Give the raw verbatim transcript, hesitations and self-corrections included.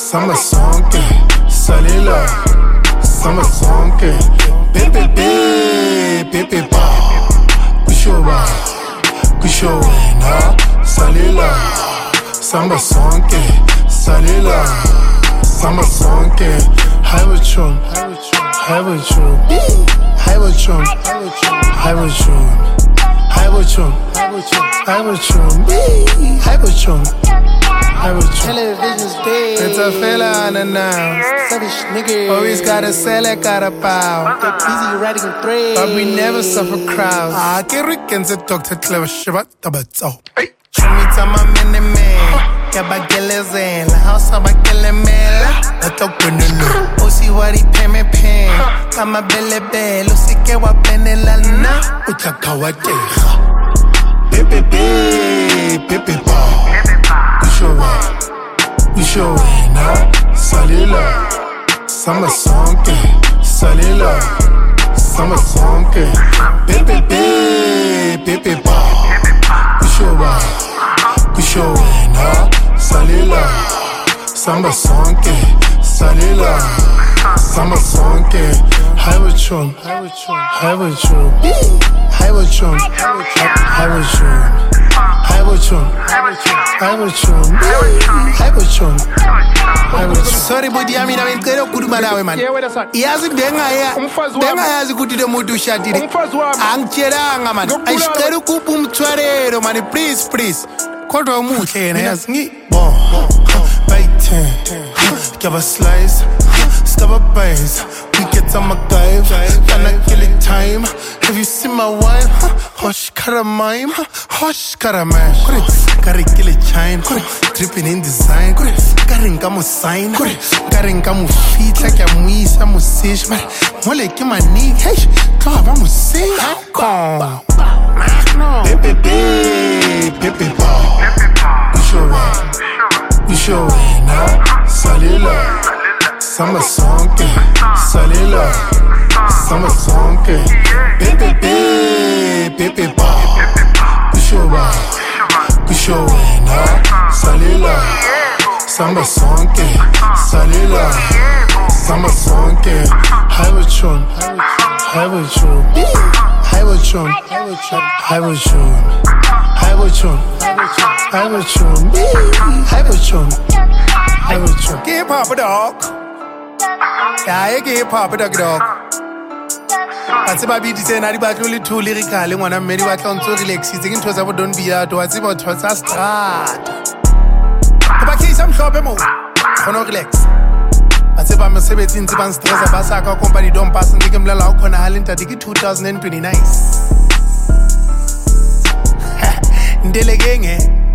Samba sonke, salila. Samba sonke, pepe pe, pepe pa. Kushoba, kushowena, salila. Samba sonke, salila. Samba sonke, Highwaytron, Highwaytron, Highwaytron, Highwaytron, Highwaytron, Highwaytron, Highwaytron, Highwaytron. Television's dead. It's a fella unannounced. Savage nigga. Always gotta sell it, gotta bow. Busy writing threads. But we never suffer crowds. Ah, get Rick and the Doctor Clever Shivat Tabato. Chumita my mini man. Kabagelezela, house of a kelemela. I talk to no. Oh, see what he pay me pen. Kama bele belo, see kewa penela na. Uchakawate. Pepe pe, pepe pa. Ushowe, ushowe na. Salila, samba sonke. Salila, samba sonke. Pepe pe, pepe pa. Ushowe, ushowe na. Salila, samba sonke, salila, samba sonke, Highwaytron, Highwaytron, Highwaytron, Highwaytron, Highwaytron, Highwaytron, Highwaytron, Highwaytron. Sorry, buddy, I mean, I mean, kero kuduma nawe man. Yazi denga ya, denga yazi kutide mutu shatiri. Angcheranga man, aishkeru kupu mtwarero man, please, please. Kodwa umuhle na yazi bon baiting give a slice stop a base we get some MacGyver can I kill it time have you seen my wine hush karamime hush karamime kare kill it chine dripping in design kare ngamo sign kare ngamo feet like a muisa musish man mole ke mani hey ka ba musing come pepe pepe pa Ushowe na salila, samba sonke, salila, samba sonke, pepe pe, pepe pa. Ushowe, ushowe na salila, samba sonke, salila, samba sonke, Highwaytron, Highwaytron, Highwaytron, Highwaytron, Highwaytron, Highwaytron, Highwaytron, Highwaytron. Give Papa dog. Yeah, I give Papa dog dog. What's about B T say? Nari ba tuli too lyrical. Ngwana mmedi wa tla ntso relax. Singing ntho tsa bo don't be out. What's about tsa strat? Ba ke sa mhlophe mo. Khona relax. What's about mosebetsi ntse ba stressa ba sa ka company don't pass ndike mlala o khona halenta dike two thousand twenty-nine. Ndelekenge